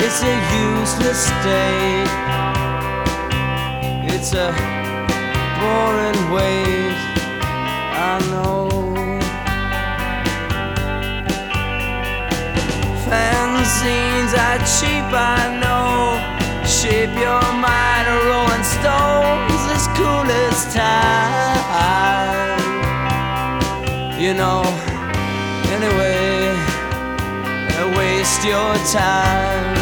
It's a useless state. It's a boring wait. I know. Fanzines are cheap, I know. Shape your mind, a rolling stones as cool as time. You know, anyway, waste your time.